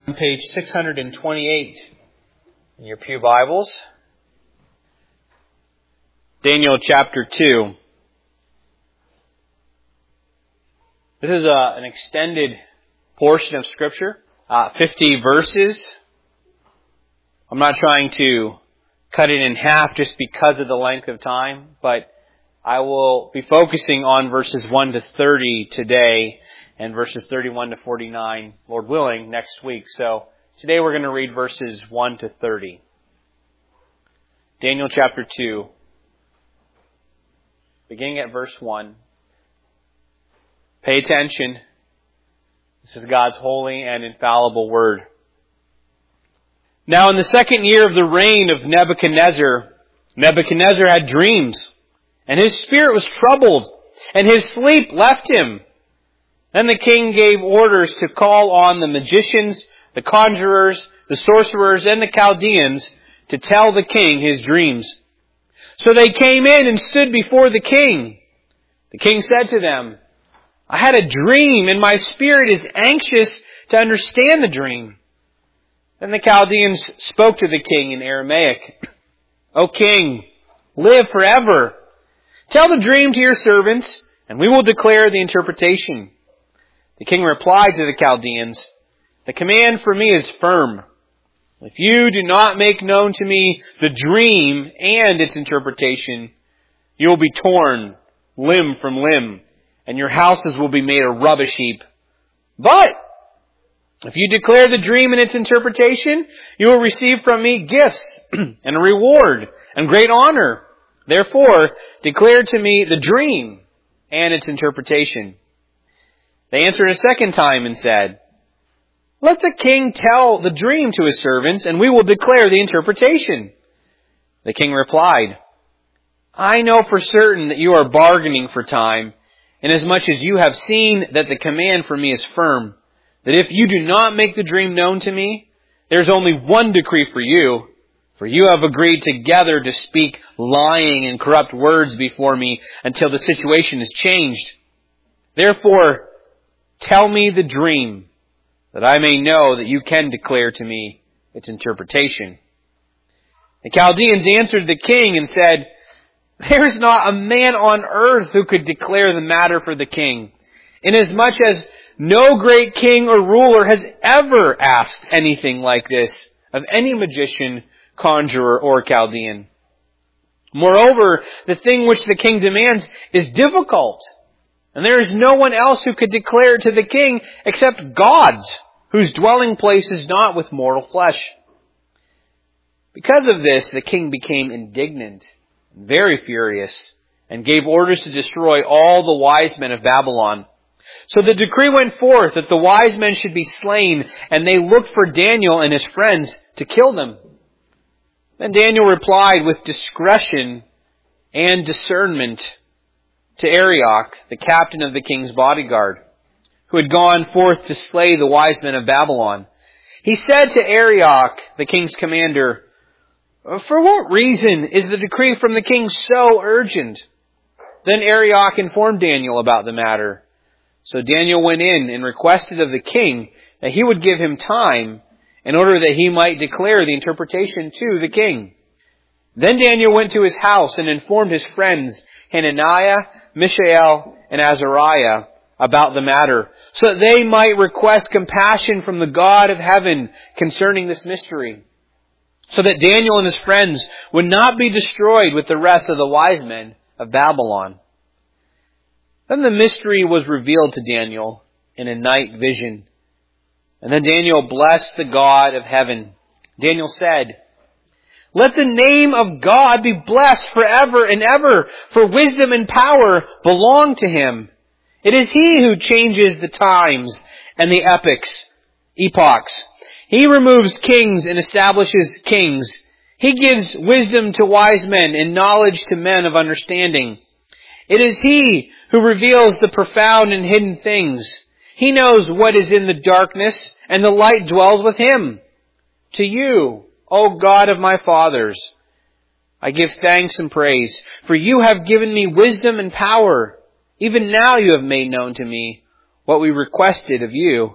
Page 628 in your pew Bibles. Daniel chapter 2. This is an extended portion of Scripture, 50 verses. I'm not trying to cut it in half just because of the length of time, but I will be focusing on verses 1 to 30 today and verses 31 to 49, Lord willing, next week. So today we're going to read verses 1 to 30. Daniel chapter 2, beginning at verse 1. Pay attention. This is God's holy and infallible word. Now in the second year of the reign of Nebuchadnezzar, Nebuchadnezzar had dreams, and his spirit was troubled, and his sleep left him. Then the king gave orders to call on the magicians, the conjurers, the sorcerers, and the Chaldeans to tell the king his dreams. So they came in and stood before the king. The king said to them, I had a dream, and my spirit is anxious to understand the dream. Then the Chaldeans spoke to the king in Aramaic. O king, live forever. Tell the dream to your servants, and we will declare the interpretation. The king replied to the Chaldeans, the command for me is firm. If you do not make known to me the dream and its interpretation, you will be torn limb from limb, and your houses will be made a rubbish heap. But if you declare the dream and its interpretation, you will receive from me gifts and a reward and great honor. Therefore, declare to me the dream and its interpretation. They answered a second time and said, let the king tell the dream to his servants, and we will declare the interpretation. The king replied, I know for certain that you are bargaining for time, inasmuch as you have seen that the command for me is firm, that if you do not make the dream known to me, there is only one decree for you have agreed together to speak lying and corrupt words before me until the situation is changed. Therefore, tell me the dream, that I may know that you can declare to me its interpretation. The Chaldeans answered the king and said, there is not a man on earth who could declare the matter for the king, inasmuch as no great king or ruler has ever asked anything like this of any magician, conjurer, or Chaldean. Moreover, the thing which the king demands is difficult, and there is no one else who could declare it to the king except God's, whose dwelling place is not with mortal flesh. Because of this, the king became indignant, very furious, and gave orders to destroy all the wise men of Babylon. So the decree went forth that the wise men should be slain, and they looked for Daniel and his friends to kill them. Then Daniel replied with discretion and discernment to Arioch, the captain of the king's bodyguard, who had gone forth to slay the wise men of Babylon. He said to Arioch, the king's commander, for what reason is the decree from the king so urgent? Then Arioch informed Daniel about the matter. So Daniel went in and requested of the king that he would give him time in order that he might declare the interpretation to the king. Then Daniel went to his house and informed his friends Hananiah, Mishael, and Azariah about the matter, so that they might request compassion from the God of heaven concerning this mystery, so that Daniel and his friends would not be destroyed with the rest of the wise men of Babylon. Then the mystery was revealed to Daniel in a night vision. And then Daniel blessed the God of heaven. Daniel said, let the name of God be blessed forever and ever, for wisdom and power belong to him. It is he who changes the times and the epochs. He removes kings and establishes kings. He gives wisdom to wise men and knowledge to men of understanding. It is he who reveals the profound and hidden things. He knows what is in the darkness, and the light dwells with him. To you, O God of my fathers, I give thanks and praise, for you have given me wisdom and power. Even now you have made known to me what we requested of you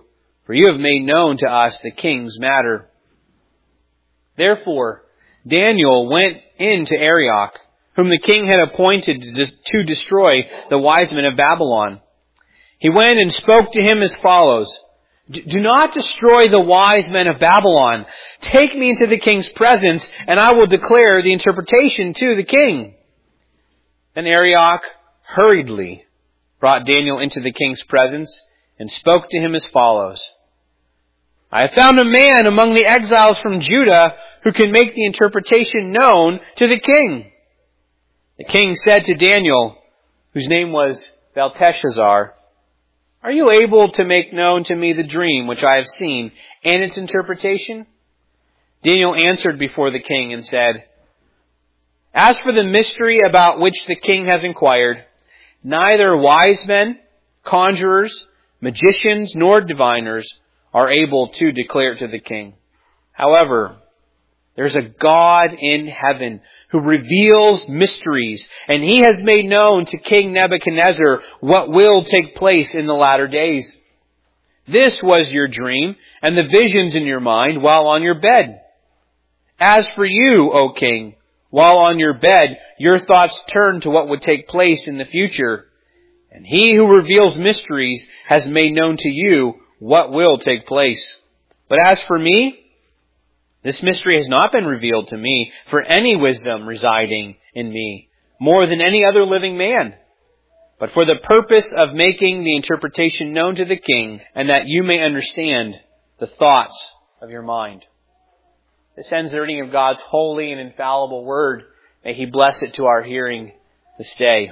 for you have made known to us the king's matter." Therefore Daniel went in to Arioch, whom the king had appointed to destroy the wise men of Babylon. He went and spoke to him as follows: "Do not destroy the wise men of Babylon. Take me into the king's presence, and I will declare the interpretation to the king." Then Arioch hurriedly brought Daniel into the king's presence and spoke to him as follows: "I have found a man among the exiles from Judah who can make the interpretation known to the king." The king said to Daniel, whose name was Belteshazzar, "Are you able to make known to me the dream which I have seen and its interpretation?" Daniel answered before the king and said, "As for the mystery about which the king has inquired, neither wise men, conjurers, magicians, nor diviners are able to declare it to the king. However, there's a God in heaven who reveals mysteries, and he has made known to King Nebuchadnezzar what will take place in the latter days. This was your dream and the visions in your mind while on your bed. As for you, O king, while on your bed, your thoughts turned to what would take place in the future. And he who reveals mysteries has made known to you what will take place. But as for me, this mystery has not been revealed to me for any wisdom residing in me, more than any other living man, but for the purpose of making the interpretation known to the king, and that you may understand the thoughts of your mind." This ends the reading of God's holy and infallible word. May he bless it to our hearing this day.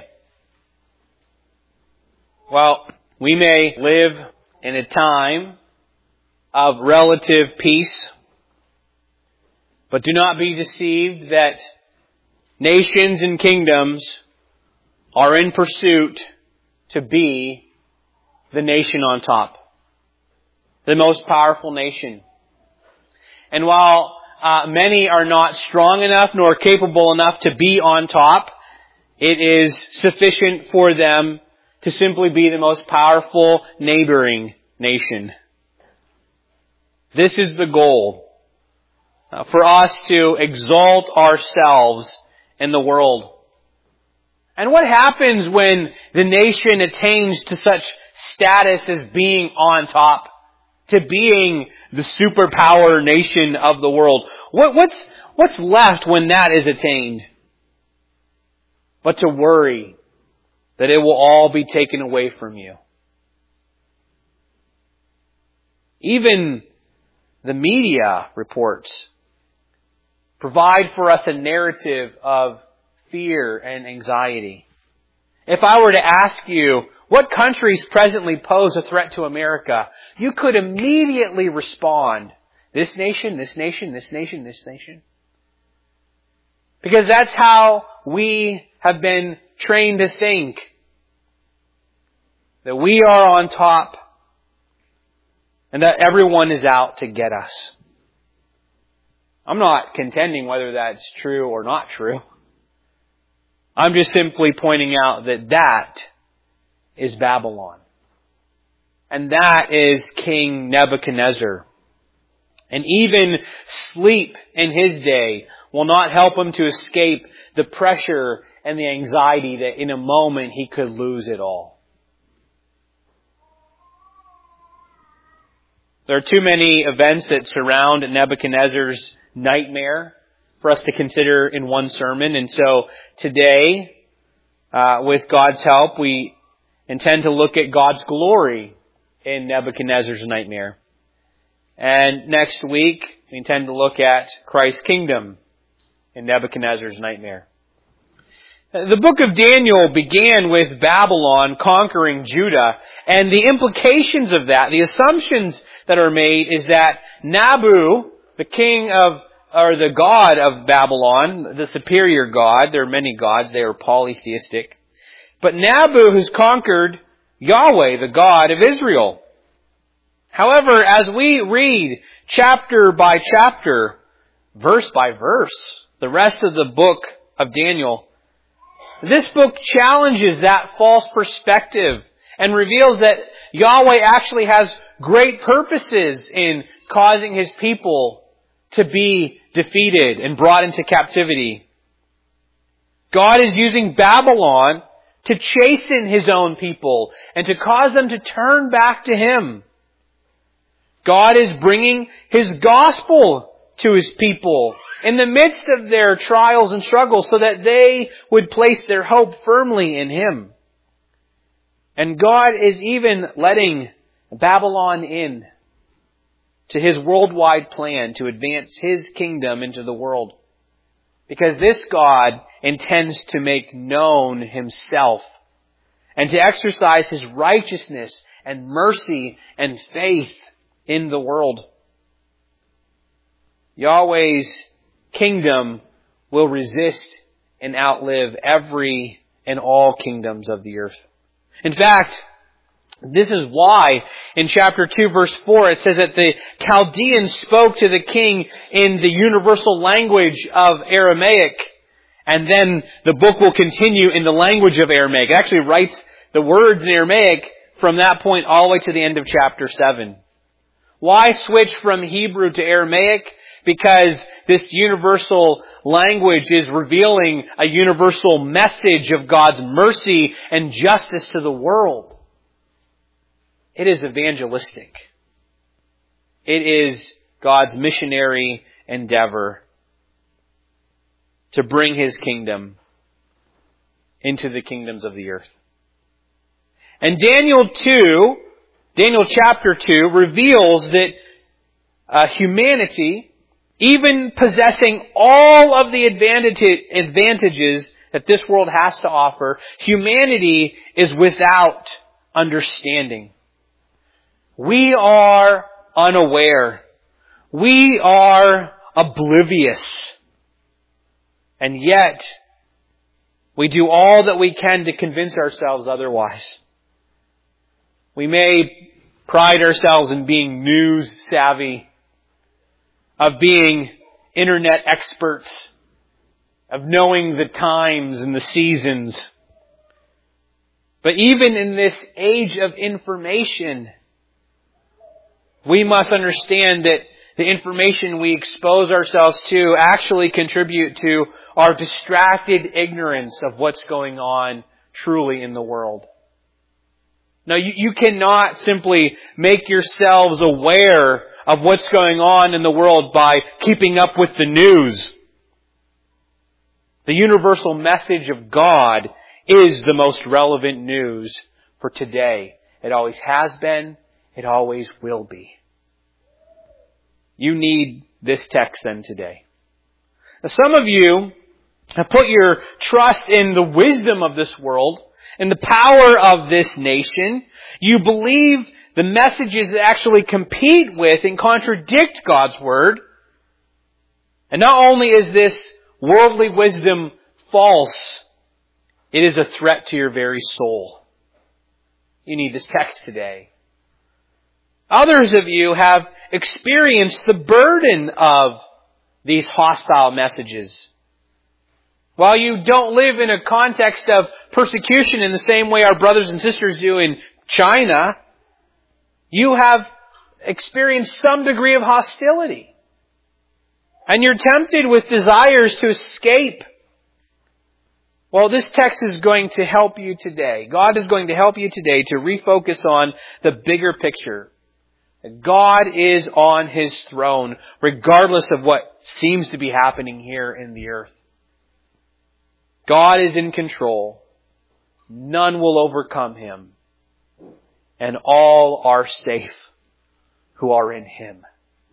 Well, we may live in a time of relative peace, but do not be deceived that nations and kingdoms are in pursuit to be the nation on top, the most powerful nation. And while many are not strong enough nor capable enough to be on top, it is sufficient for them to simply be the most powerful neighboring nation. This is the goal. For us to exalt ourselves in the world. And what happens when the nation attains to such status as being on top, to being the superpower nation of the world? What's left when that is attained? But to worry that it will all be taken away from you. Even the media reports provide for us a narrative of fear and anxiety. If I were to ask you, what countries presently pose a threat to America, you could immediately respond, this nation, this nation, this nation, this nation. Because that's how we have been trained to think. That we are on top and that everyone is out to get us. I'm not contending whether that's true or not true. I'm just simply pointing out that that is Babylon. And that is King Nebuchadnezzar. And even sleep in his day will not help him to escape the pressure and the anxiety that in a moment he could lose it all. There are too many events that surround Nebuchadnezzar's nightmare for us to consider in one sermon. And so today, with God's help, we intend to look at God's glory in Nebuchadnezzar's nightmare. And next week, we intend to look at Christ's kingdom in Nebuchadnezzar's nightmare. The book of Daniel began with Babylon conquering Judah, and the implications of that, the assumptions that are made, is that Nabu, the king of, or the god of Babylon, the superior god, there are many gods, they are polytheistic, but Nabu has conquered Yahweh, the God of Israel. However, as we read chapter by chapter, verse by verse, the rest of the book of Daniel, this book challenges that false perspective and reveals that Yahweh actually has great purposes in causing His people to be defeated and brought into captivity. God is using Babylon to chasten His own people and to cause them to turn back to Him. God is bringing His gospel to His people in the midst of their trials and struggles so that they would place their hope firmly in Him. And God is even letting Babylon in to His worldwide plan to advance His kingdom into the world. Because this God intends to make known Himself and to exercise His righteousness and mercy and faith in the world. Yahweh's kingdom will resist and outlive every and all kingdoms of the earth. In fact, this is why in chapter 2 verse 4 it says that the Chaldeans spoke to the king in the universal language of Aramaic. And then the book will continue in the language of Aramaic. It actually writes the words in Aramaic from that point all the way to the end of chapter 7. Why switch from Hebrew to Aramaic? Because this universal language is revealing a universal message of God's mercy and justice to the world. It is evangelistic. It is God's missionary endeavor to bring His kingdom into the kingdoms of the earth. And Daniel chapter 2 reveals that humanity, even possessing all of the advantages that this world has to offer, humanity is without understanding. We are unaware. We are oblivious. And yet, we do all that we can to convince ourselves otherwise. We may pride ourselves in being news savvy, of being internet experts, of knowing the times and the seasons. But even in this age of information, we must understand that the information we expose ourselves to actually contribute to our distracted ignorance of what's going on truly in the world. Now, you cannot simply make yourselves aware of what's going on in the world by keeping up with the news. The universal message of God is the most relevant news for today. It always has been. It always will be. You need this text then today. Now, some of you have put your trust in the wisdom of this world, in the power of this nation. You believe the messages that actually compete with and contradict God's Word. And not only is this worldly wisdom false, it is a threat to your very soul. You need this text today. Others of you have experienced the burden of these hostile messages. While you don't live in a context of persecution in the same way our brothers and sisters do in China, you have experienced some degree of hostility. And you're tempted with desires to escape. Well, this text is going to help you today. God is going to help you today to refocus on the bigger picture. God is on His throne, regardless of what seems to be happening here in the earth. God is in control. None will overcome Him. And all are safe who are in Him.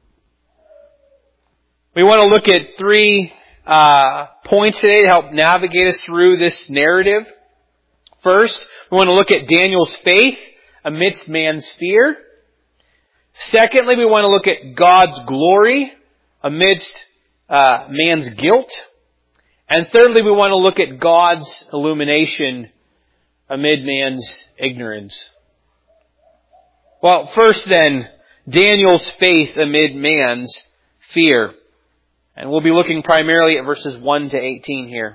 We want to look at 3 points today to help navigate us through this narrative. First, we want to look at Daniel's faith amidst man's fear. Secondly, we want to look at God's glory amidst man's guilt. And thirdly, we want to look at God's illumination amid man's ignorance. Well, first then, Daniel's faith amid man's fear. And we'll be looking primarily at verses 1 to 18 here.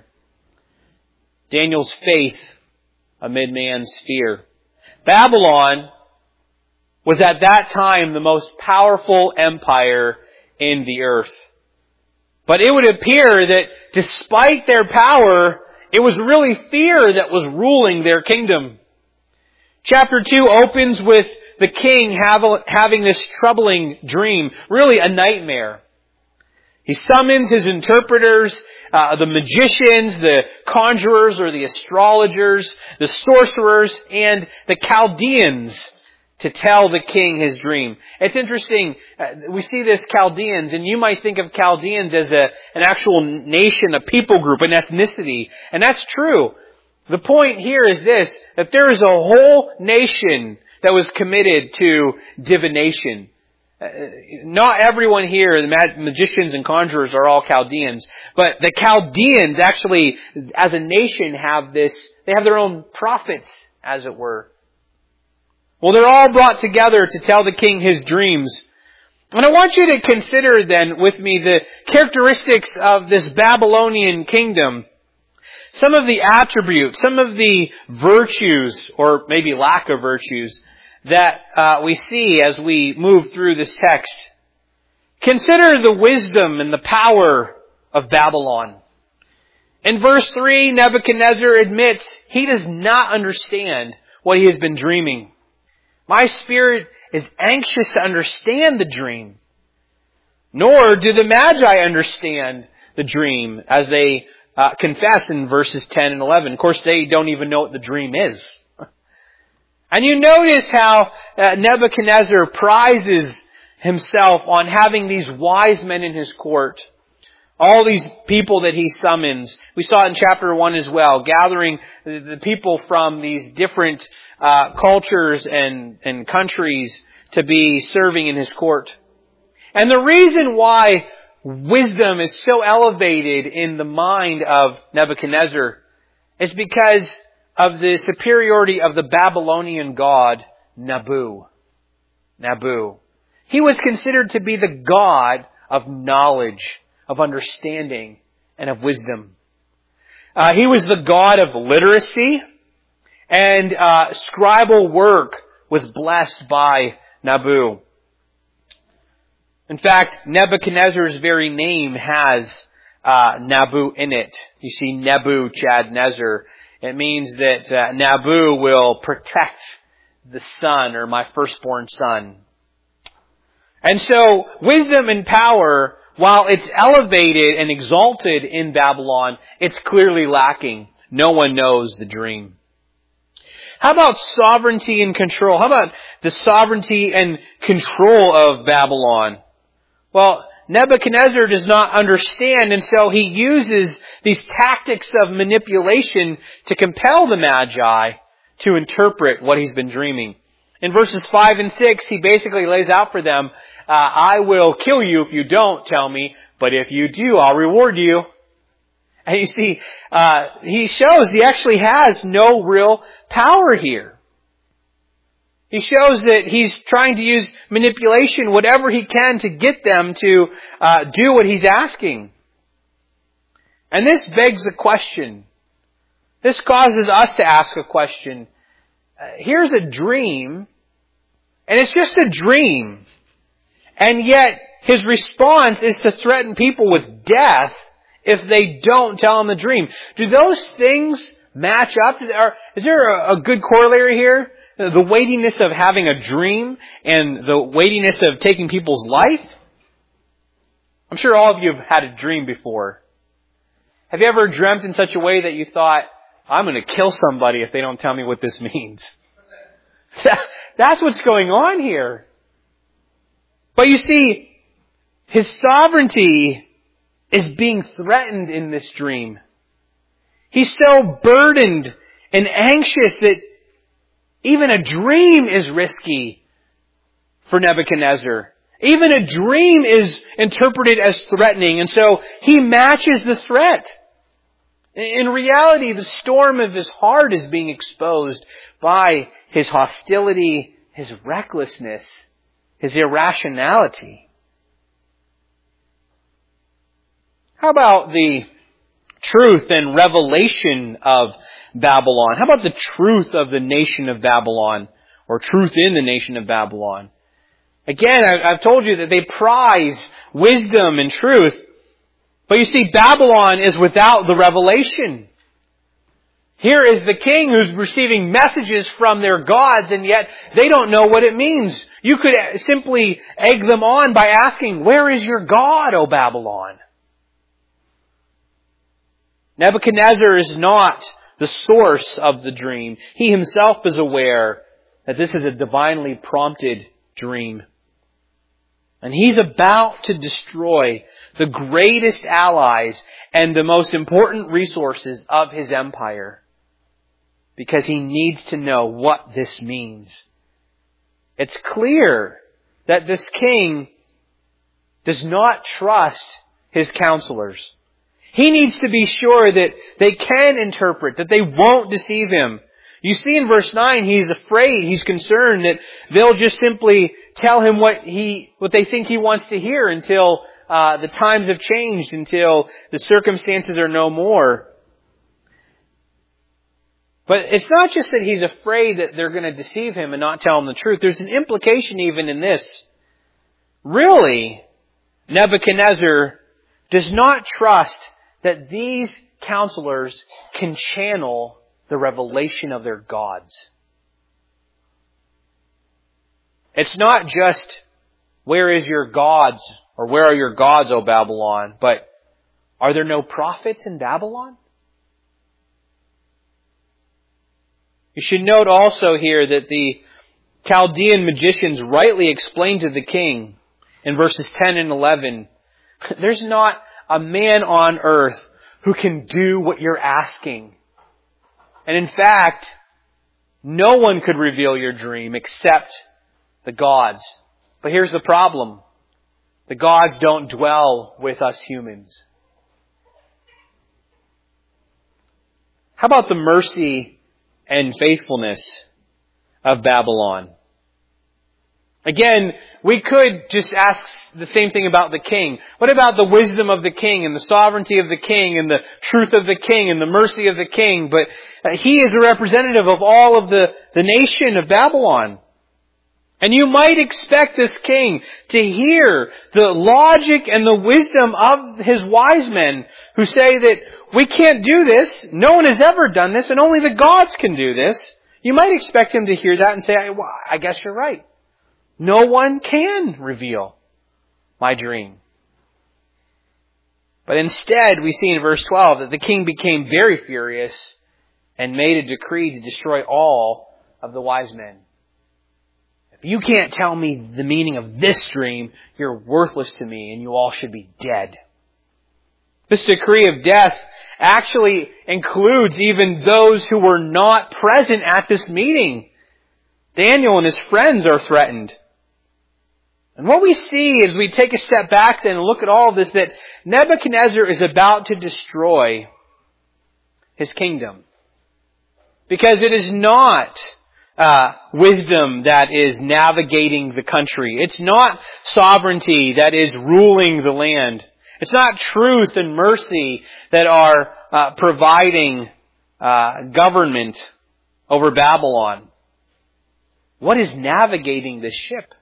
Daniel's faith amid man's fear. Babylon was at that time the most powerful empire in the earth. But it would appear that despite their power, it was really fear that was ruling their kingdom. Chapter 2 opens with the king having this troubling dream, really a nightmare. He summons his interpreters, the magicians, the conjurers or the astrologers, the sorcerers, and the Chaldeans to tell the king his dream. It's interesting, we see this Chaldeans, and you might think of Chaldeans as an actual nation, a people group, an ethnicity, and that's true. The point here is this, that there is a whole nation that was committed to divination. Not everyone here, the magicians and conjurers, are all Chaldeans, but the Chaldeans actually, as a nation, they have their own prophets, as it were. Well, they're all brought together to tell the king his dreams. And I want you to consider then with me the characteristics of this Babylonian kingdom. Some of the attributes, some of the virtues, or maybe lack of virtues, that we see as we move through this text. Consider the wisdom and the power of Babylon. In verse 3, Nebuchadnezzar admits he does not understand what he has been dreaming. My spirit is anxious to understand the dream. Nor do the Magi understand the dream, as they confess in verses 10 and 11. Of course, they don't even know what the dream is. And you notice how Nebuchadnezzar prizes himself on having these wise men in his court. All these people that he summons. We saw it in chapter 1 as well, gathering the people from these different cultures and countries to be serving in his court. And the reason why wisdom is so elevated in the mind of Nebuchadnezzar is because of the superiority of the Babylonian god, Nabu. Nabu. He was considered to be the god of knowledge, of understanding, and of wisdom. He was the god of literacy, and scribal work was blessed by Nabu. In fact, Nebuchadnezzar's very name has Nabu in it. You see Nebuchadnezzar. It means that Nabu will protect the son, or my firstborn son. And so, wisdom and power, while it's elevated and exalted in Babylon, it's clearly lacking. No one knows the dream. How about sovereignty and control? How about the sovereignty and control of Babylon? Well, Nebuchadnezzar does not understand, and so he uses these tactics of manipulation to compel the Magi to interpret what he's been dreaming. In verses 5 and 6, he basically lays out for them, I will kill you if you don't tell me, but if you do, I'll reward you. And you see, he shows he actually has no real power here. He shows that he's trying to use manipulation, whatever he can, to get them to do what he's asking. And this begs a question. This causes us to ask a question. Here's a dream, and it's just a dream. And yet, his response is to threaten people with death if they don't tell him the dream. Do those things match up? Is there a good corollary here? The weightiness of having a dream and the weightiness of taking people's life? I'm sure all of you have had a dream before. Have you ever dreamt in such a way that you thought, I'm going to kill somebody if they don't tell me what this means? That's what's going on here. But you see, his sovereignty is being threatened in this dream. He's so burdened and anxious that even a dream is risky for Nebuchadnezzar. Even a dream is interpreted as threatening, and so he matches the threat. In reality, the storm of his heart is being exposed by his hostility, his recklessness, his irrationality. How about the truth and revelation of Babylon? How about the truth of the nation of Babylon? or truth in the nation of Babylon. Again, I've told you that they prize wisdom and truth. But you see, Babylon is without the revelation. Here is the king who's receiving messages from their gods, and yet they don't know what it means. You could simply egg them on by asking, "Where is your God, O Babylon?" Nebuchadnezzar is not the source of the dream. He himself is aware that this is a divinely prompted dream. And he's about to destroy the greatest allies and the most important resources of his empire, because he needs to know what this means. It's clear that this king does not trust his counselors. He needs to be sure that they can interpret, that they won't deceive him. You see in verse 9, he's afraid, he's concerned that they'll just simply tell him what they think he wants to hear until the times have changed, until the circumstances are no more. But it's not just that he's afraid that they're going to deceive him and not tell him the truth. There's an implication even in this. Really, Nebuchadnezzar does not trust that these counselors can channel the revelation of their gods. It's not just, "Where is your gods?" or "Where are your gods, O Babylon?" but, "Are there no prophets in Babylon?" You should note also here that the Chaldean magicians rightly explained to the king in verses 10 and 11, "There's not a man on earth who can do what you're asking. And in fact, no one could reveal your dream except the gods." But here's the problem. The gods don't dwell with us humans. How about the mercy and faithfulness of Babylon? Again, we could just ask the same thing about the king. What about the wisdom of the king and the sovereignty of the king and the truth of the king and the mercy of the king? But he is a representative of all of the nation of Babylon. And you might expect this king to hear the logic and the wisdom of his wise men who say that we can't do this, no one has ever done this, and only the gods can do this. You might expect him to hear that and say, "Well, I guess you're right. No one can reveal my dream." But instead, we see in verse 12 that the king became very furious and made a decree to destroy all of the wise men. "If you can't tell me the meaning of this dream, you're worthless to me and you all should be dead." This decree of death actually includes even those who were not present at this meeting. Daniel and his friends are threatened. And what we see as we take a step back then and look at all of this, that Nebuchadnezzar is about to destroy his kingdom. Because it is not wisdom that is navigating the country. It's not sovereignty that is ruling the land. It's not truth and mercy that are providing government over Babylon. What is navigating the ship?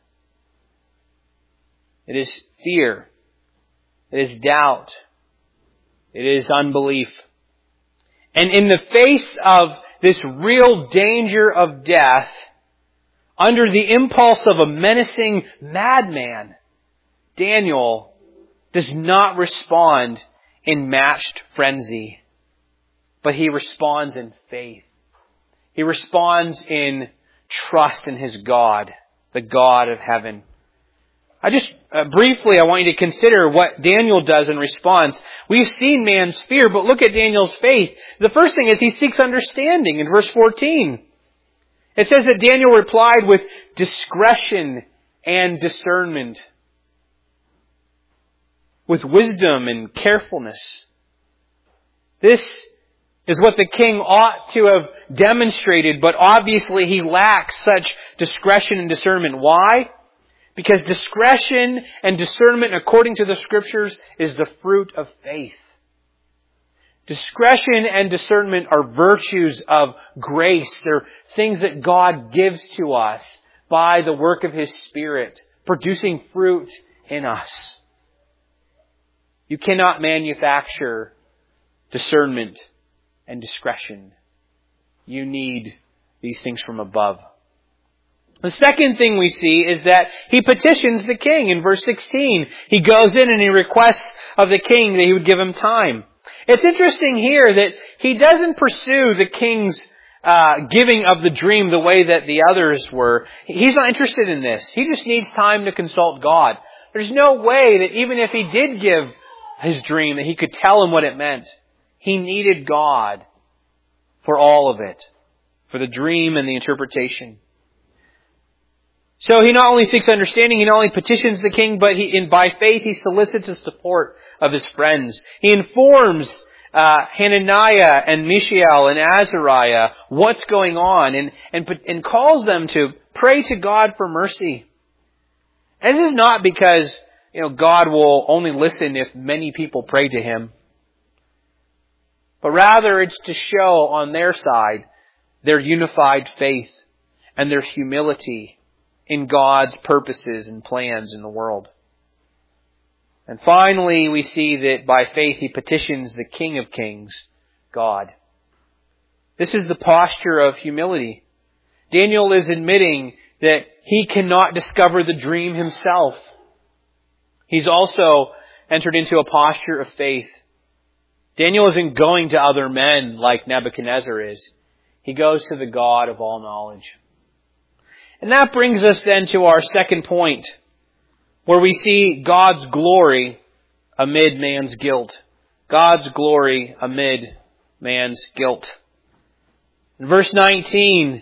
It is fear. It is doubt. It is unbelief. And in the face of this real danger of death, under the impulse of a menacing madman, Daniel does not respond in matched frenzy, but he responds in faith. He responds in trust in his God, the God of heaven. Briefly, I want you to consider what Daniel does in response. We've seen man's fear, but look at Daniel's faith. The first thing is he seeks understanding in verse 14. It says that Daniel replied with discretion and discernment, with wisdom and carefulness. This is what the king ought to have demonstrated, but obviously he lacks such discretion and discernment. Why? Because discretion and discernment, according to the Scriptures, is the fruit of faith. Discretion and discernment are virtues of grace. They're things that God gives to us by the work of His Spirit, producing fruit in us. You cannot manufacture discernment and discretion. You need these things from above. The second thing we see is that he petitions the king. In verse 16, he goes in and he requests of the king that he would give him time. It's interesting here that he doesn't pursue the king's giving of the dream the way that the others were. He's not interested in this. He just needs time to consult God. There's no way that even if he did give his dream, that he could tell him what it meant. He needed God for all of it, for the dream and the interpretation. So he not only seeks understanding, he not only petitions the king, but by faith he solicits the support of his friends. He informs Hananiah and Mishael and Azariah what's going on and calls them to pray to God for mercy. And this is not because God will only listen if many people pray to Him, but rather it's to show on their side their unified faith and their humility in God's purposes and plans in the world. And finally, we see that by faith he petitions the King of Kings, God. This is the posture of humility. Daniel is admitting that he cannot discover the dream himself. He's also entered into a posture of faith. Daniel isn't going to other men like Nebuchadnezzar is. He goes to the God of all knowledge. And that brings us then to our second point, where we see God's glory amid man's guilt. God's glory amid man's guilt. In verse 19,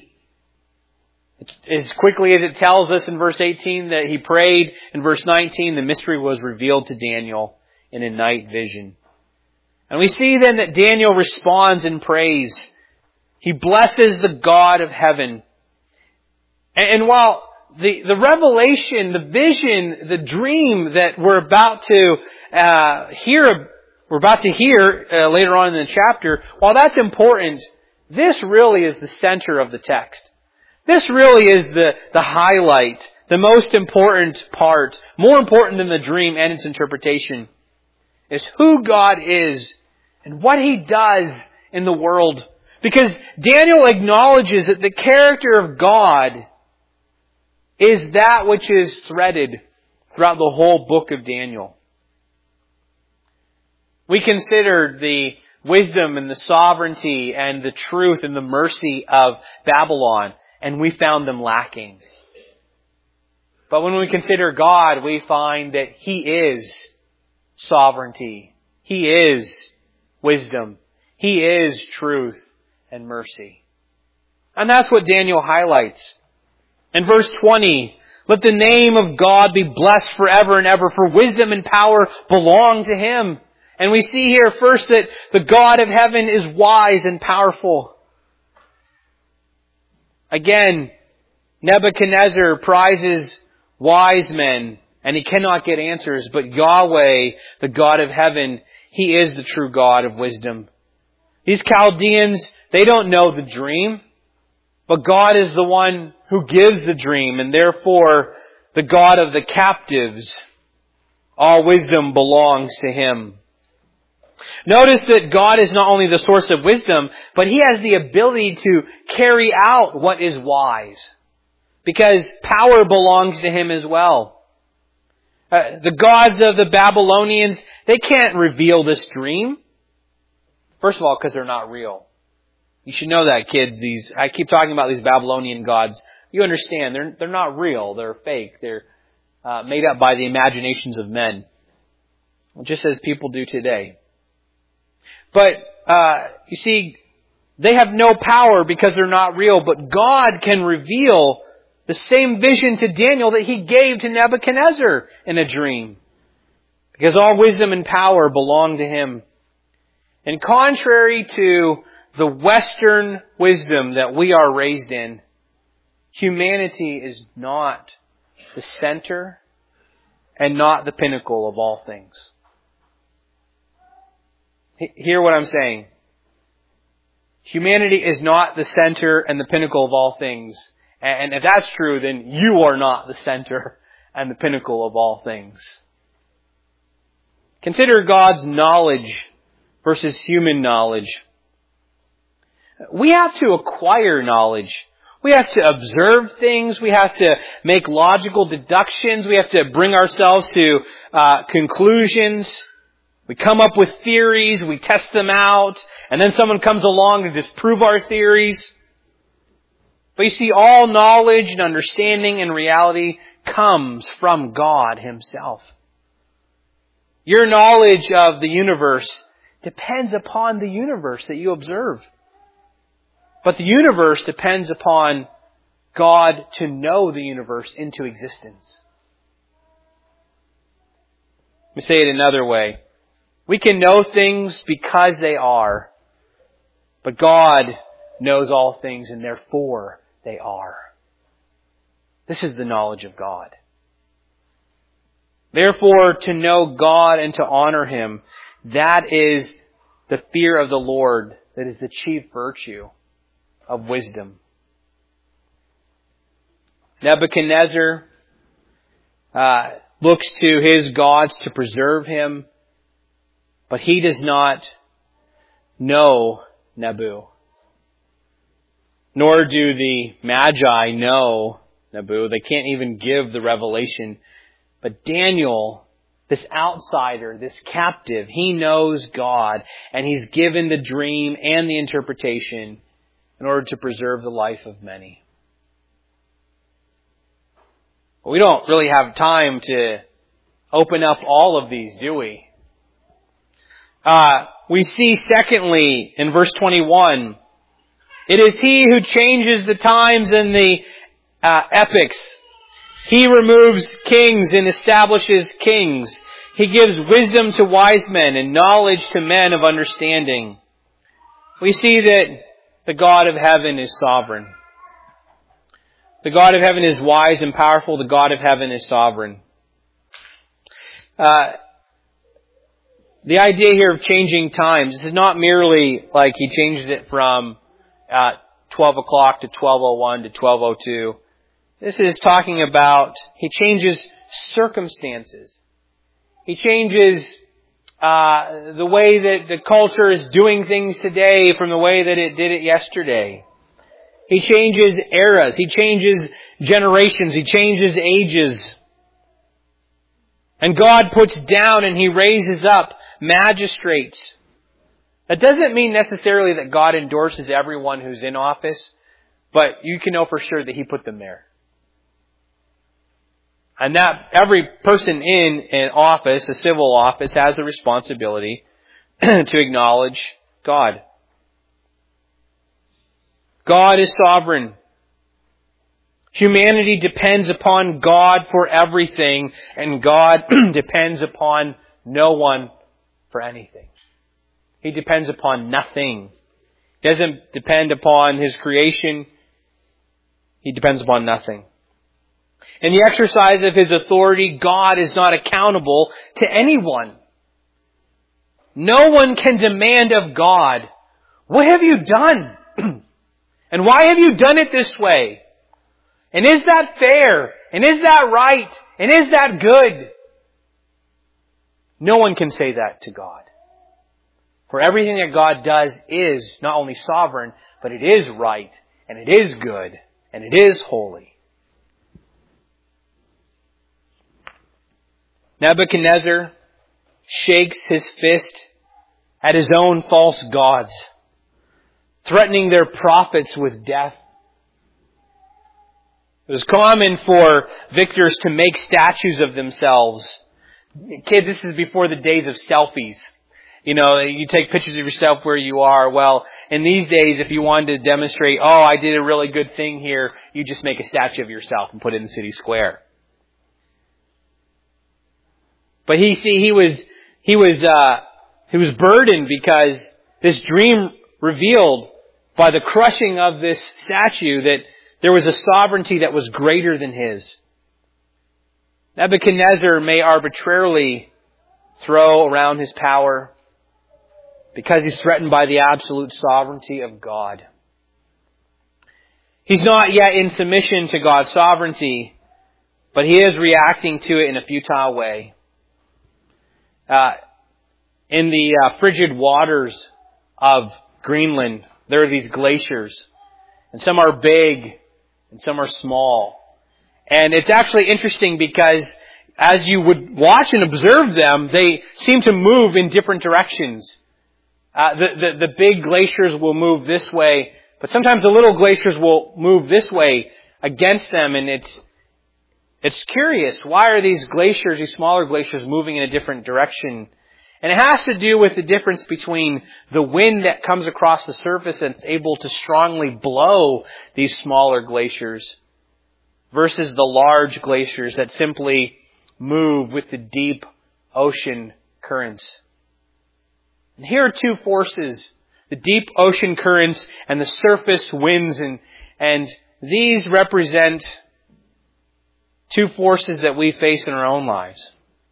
as quickly as it tells us in verse 18 that he prayed, in verse 19 the mystery was revealed to Daniel in a night vision. And we see then that Daniel responds in praise. He blesses the God of heaven. And while the revelation, the vision, the dream that we're about to hear later on in the chapter, while that's important, this really is the center of the text. This really is the highlight, the most important part, more important than the dream and its interpretation, is who God is and what He does in the world. Because Daniel acknowledges that the character of God is that which is threaded throughout the whole book of Daniel. We considered the wisdom and the sovereignty and the truth and the mercy of Babylon, and we found them lacking. But when we consider God, we find that He is sovereignty. He is wisdom. He is truth and mercy. And that's what Daniel highlights. In verse 20, let the name of God be blessed forever and ever, for wisdom and power belong to Him. And we see here first that the God of heaven is wise and powerful. Again, Nebuchadnezzar prizes wise men, and he cannot get answers, but Yahweh, the God of heaven, He is the true God of wisdom. These Chaldeans, they don't know the dream, but God is the one who gives the dream, and therefore the God of the captives. All wisdom belongs to Him. Notice that God is not only the source of wisdom, but He has the ability to carry out what is wise, because power belongs to Him as well. The gods of the Babylonians, they can't reveal this dream. First of all, because they're not real. You should know that, kids. I keep talking about these Babylonian gods. You understand, they're not real. They're fake. They're made up by the imaginations of men, just as people do today. But you see, they have no power because they're not real. But God can reveal the same vision to Daniel that He gave to Nebuchadnezzar in a dream, because all wisdom and power belong to Him. And contrary to the Western wisdom that we are raised in, humanity is not the center and not the pinnacle of all things. Hear what I'm saying. Humanity is not the center and the pinnacle of all things. And if that's true, then you are not the center and the pinnacle of all things. Consider God's knowledge versus human knowledge. We have to acquire knowledge. We have to observe things. We have to make logical deductions. We have to bring ourselves to conclusions. We come up with theories. We test them out. And then someone comes along to disprove our theories. But you see, all knowledge and understanding and reality comes from God Himself. Your knowledge of the universe depends upon the universe that you observe. But the universe depends upon God to know the universe into existence. Let me say it another way. We can know things because they are, but God knows all things and therefore they are. This is the knowledge of God. Therefore, to know God and to honor Him, that is the fear of the Lord, that is the chief virtue of wisdom. Nebuchadnezzar looks to his gods to preserve him, but he does not know Nebu. Nor do the Magi know Nebu. They can't even give the revelation. But Daniel, this outsider, this captive, he knows God, and he's given the dream and the interpretation in order to preserve the life of many. We don't really have time to open up all of these, do we? We see secondly in verse 21, it is He who changes the times and the epochs. He removes kings and establishes kings. He gives wisdom to wise men and knowledge to men of understanding. We see that the God of heaven is sovereign. The God of heaven is wise and powerful. The God of heaven is sovereign. The idea here of changing times, this is not merely like He changed it from 12 o'clock to 12:01 to 12:02. This is talking about He changes circumstances. He changes the way that the culture is doing things today from the way that it did it yesterday. He changes eras. He changes generations. He changes ages. And God puts down and He raises up magistrates. That doesn't mean necessarily that God endorses everyone who's in office, but you can know for sure that He put them there. And that every person in an office, a civil office, has the responsibility to acknowledge God. God is sovereign. Humanity depends upon God for everything, and God depends upon no one for anything. He depends upon nothing. He doesn't depend upon His creation. He depends upon nothing. In the exercise of His authority, God is not accountable to anyone. No one can demand of God, "What have you done? And why have you done it this way? And is that fair? And is that right? And is that good?" No one can say that to God. For everything that God does is not only sovereign, but it is right, and it is good, and it is holy. Nebuchadnezzar shakes his fist at his own false gods, threatening their prophets with death. It was common for victors to make statues of themselves. Kid, this is before the days of selfies. You know, you take pictures of yourself where you are. Well, in these days, if you wanted to demonstrate, "Oh, I did a really good thing here," you just make a statue of yourself and put it in the city square. But he was burdened because this dream revealed by the crushing of this statue that there was a sovereignty that was greater than his. Nebuchadnezzar may arbitrarily throw around his power. Because he's threatened by the absolute sovereignty of God. He's not yet in submission to God's sovereignty, but he is reacting to it in a futile way. In the frigid waters of Greenland, there are these glaciers. And some are big and some are small. And it's actually interesting because as you would watch and observe them, they seem to move in different directions. The big glaciers will move this way, but sometimes the little glaciers will move this way against them, and it's curious. Why are these glaciers, these smaller glaciers, moving in a different direction? And it has to do with the difference between the wind that comes across the surface and it's able to strongly blow these smaller glaciers versus the large glaciers that simply move with the deep ocean currents. And here are two forces, the deep ocean currents and the surface winds, and these represent two forces that we face in our own lives.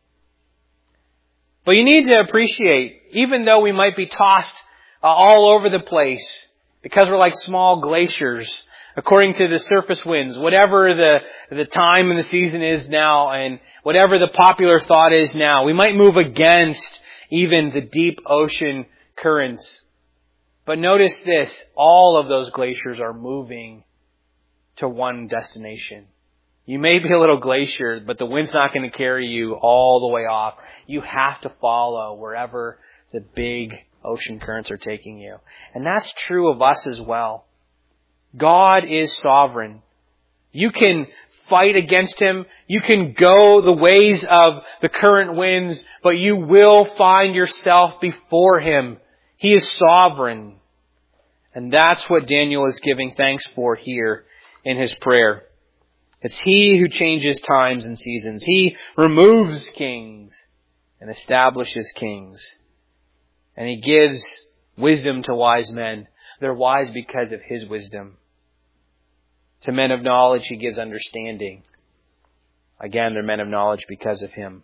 But you need to appreciate, even though we might be tossed all over the place, because we're like small glaciers, according to the surface winds, whatever the time and the season is now, and whatever the popular thought is now, we might move against even the deep ocean currents. But notice this, all of those glaciers are moving to one destination. You may be a little glacier, but the wind's not going to carry you all the way off. You have to follow wherever the big ocean currents are taking you. And that's true of us as well. God is sovereign. You can fight against Him. You can go the ways of the current winds, but you will find yourself before Him. He is sovereign. And that's what Daniel is giving thanks for here in his prayer. It's He who changes times and seasons. He removes kings and establishes kings. And He gives wisdom to wise men. They're wise because of His wisdom. To men of knowledge He gives understanding. Again, they're men of knowledge because of Him.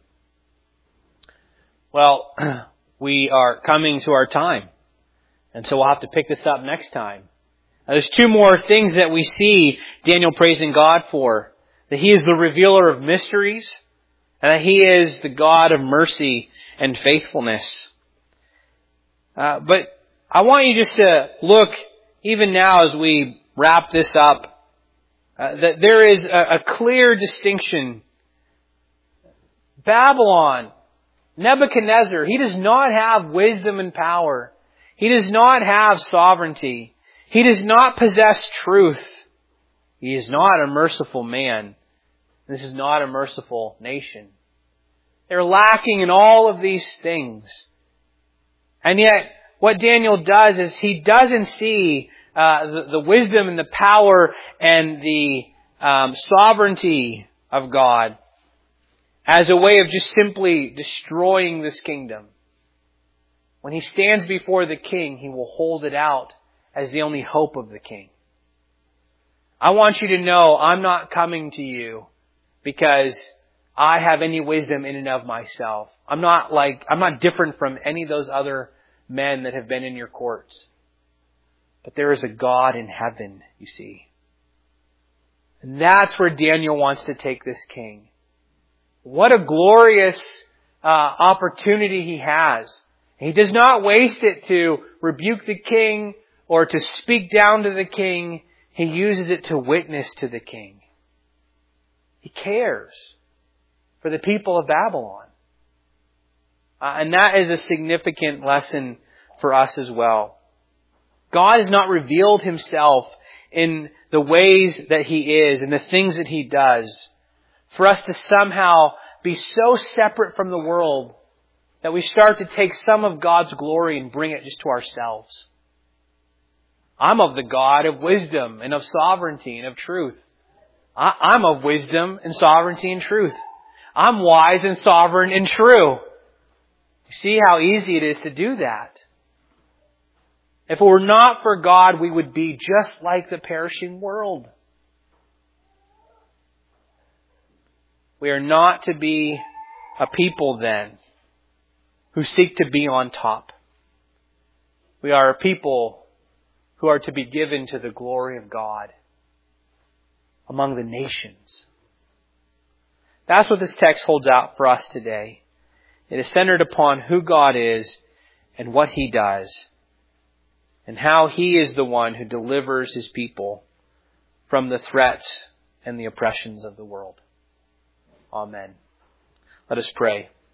Well, we are coming to our time. And so we'll have to pick this up next time. Now, there's two more things that we see Daniel praising God for. That He is the revealer of mysteries, and that He is the God of mercy and faithfulness. But I want you just to look, even now as we wrap this up, that there is a clear distinction. Babylon, Nebuchadnezzar, he does not have wisdom and power. He does not have sovereignty. He does not possess truth. He is not a merciful man. This is not a merciful nation. They're lacking in all of these things. And yet, what Daniel does is he doesn't see the wisdom and the power and the sovereignty of God as a way of just simply destroying this kingdom. When he stands before the king, he will hold it out as the only hope of the king. I want you to know I'm not coming to you because I have any wisdom in and of myself. I'm not different from any of those other men that have been in your courts. But there is a God in heaven, you see. And that's where Daniel wants to take this king. What a glorious opportunity he has. He does not waste it to rebuke the king or to speak down to the king. He uses it to witness to the king. He cares for the people of Babylon. And that is a significant lesson for us as well. God has not revealed Himself in the ways that He is and the things that He does for us to somehow be so separate from the world that we start to take some of God's glory and bring it just to ourselves. I'm of the God of wisdom and of sovereignty and of truth. I'm of wisdom and sovereignty and truth. I'm wise and sovereign and true. You see how easy it is to do that. If it were not for God, we would be just like the perishing world. We are not to be a people then who seek to be on top. We are a people who are to be given to the glory of God among the nations. That's what this text holds out for us today. It is centered upon who God is and what He does, and how He is the one who delivers His people from the threats and the oppressions of the world. Amen. Let us pray.